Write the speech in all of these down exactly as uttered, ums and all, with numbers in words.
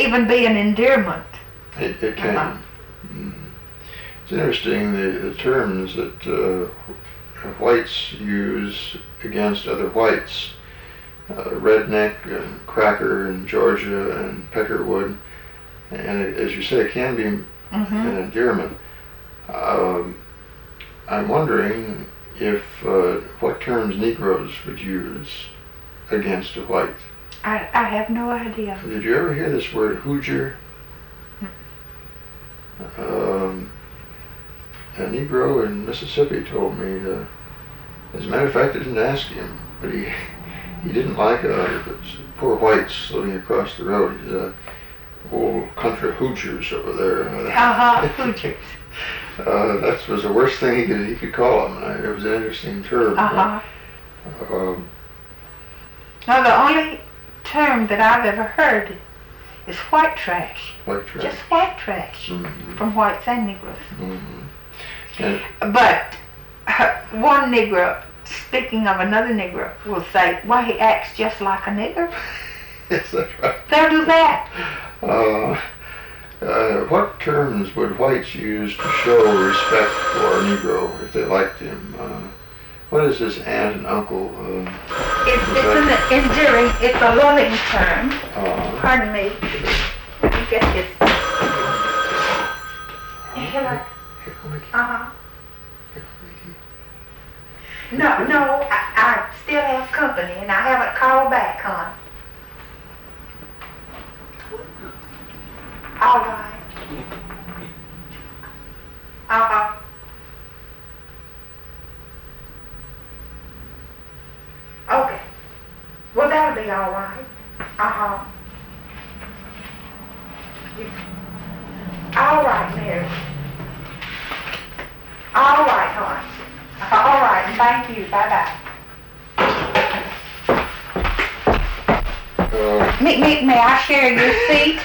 even be an endearment. It, it can. Uh-huh. Mm. It's interesting the, the terms that uh, whites use against other whites. Uh, redneck and cracker in Georgia and peckerwood, and it, as you say, it can be Mm-hmm. an endearment. Um, I'm wondering if uh, what terms Negroes would use against a white. I, I have no idea. Did you ever hear this word Hoosier? Um, a Negro in Mississippi told me, uh, as a matter of fact, I didn't ask him, but he he didn't like uh, poor whites living across the road. He's a old country Hoosiers over there. Uh-huh, Hoosiers. uh, that was the worst thing he could he could call them. And it was an interesting term. Uh-huh. But, um, No, the only term that I've ever heard is white trash. white trash. Just white trash Mm-hmm. from whites and Negroes. Mm-hmm. And But uh, one Negro, speaking of another Negro, will say, well, he acts just like a nigger. yes, that's right. They'll do that. Uh, uh, what terms would whites use to show respect for a Negro if they liked him? Uh, what is this aunt and uncle? Uh, It's, it's an endearing, it's a loving term. uh, Pardon me. Let me get this. Hello. Uh-huh. No, no, I, I still have company and I haven't called back, hon. All right. Uh-huh. Okay. Well, that'll be all right. Uh-huh. All right, Mary. All right, hon. All right, and thank you. Bye-bye. uh, Me, me, may I share your seat?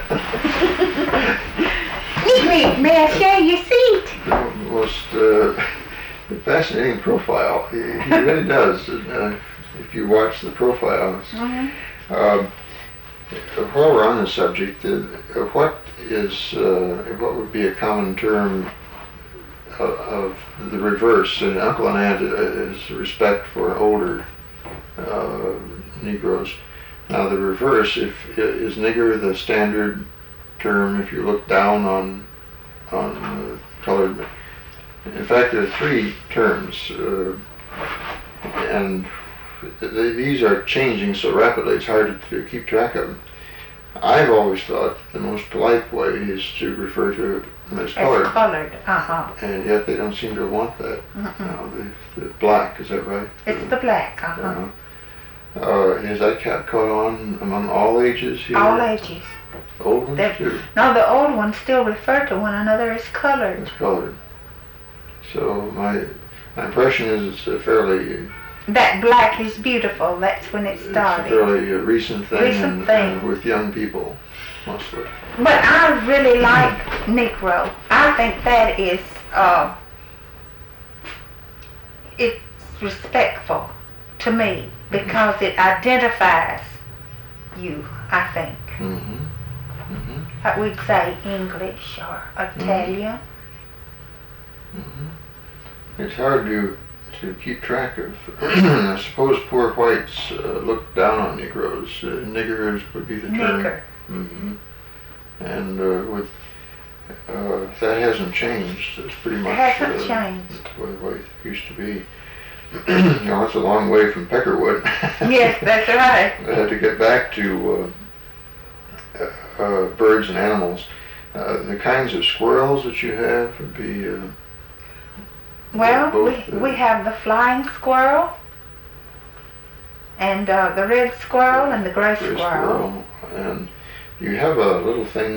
me, me, may I share your seat? the most uh, fascinating profile. He, he really does. Uh, if you watch the profiles. Mm-hmm. Um, while we're on the subject, uh, what is uh, what would be a common term of, of the reverse? And uncle and aunt is respect for older uh, Negroes. Now the reverse, if is nigger the standard term if you look down on on uh, colored? In fact, there are three terms, uh, and th- these are changing so rapidly it's hard to keep track of them. I've always thought the most polite way is to refer to them as colored, It's colored, uh-huh. and yet they don't seem to want that. Mm-mm. No, the, the black, is that right? It's the black, uh-huh. Uh, uh, is that ca- caught on among all ages here? All ages. Old ones They're- too. No, the old ones still refer to one another as colored. It's colored. So my my impression is it's a fairly That black is beautiful, that's when it it's a started. fairly uh, recent thing, Recent and, thing. and with young people mostly. But I really like Negro. I think that is, uh, it's respectful to me because it identifies you, I think. Mm-hmm. Mm-hmm. Like we'd say English or Italian. Mm-hmm. It's hard to to keep track of. I suppose poor whites uh, look down on Negroes. Uh, niggers would be the term. Nigger. Mm-hmm. And uh, with uh, that hasn't changed. It's pretty much Hasn't uh, changed. the way it used to be. You know, it's a long way from peckerwood. Yes, that's right. Uh, to get back to uh, uh, uh, birds and animals, uh, the kinds of squirrels that you have would be. Uh, Well, both, we, uh, we have the flying squirrel and uh, the red squirrel and the gray gray squirrel. squirrel, and you have a little thing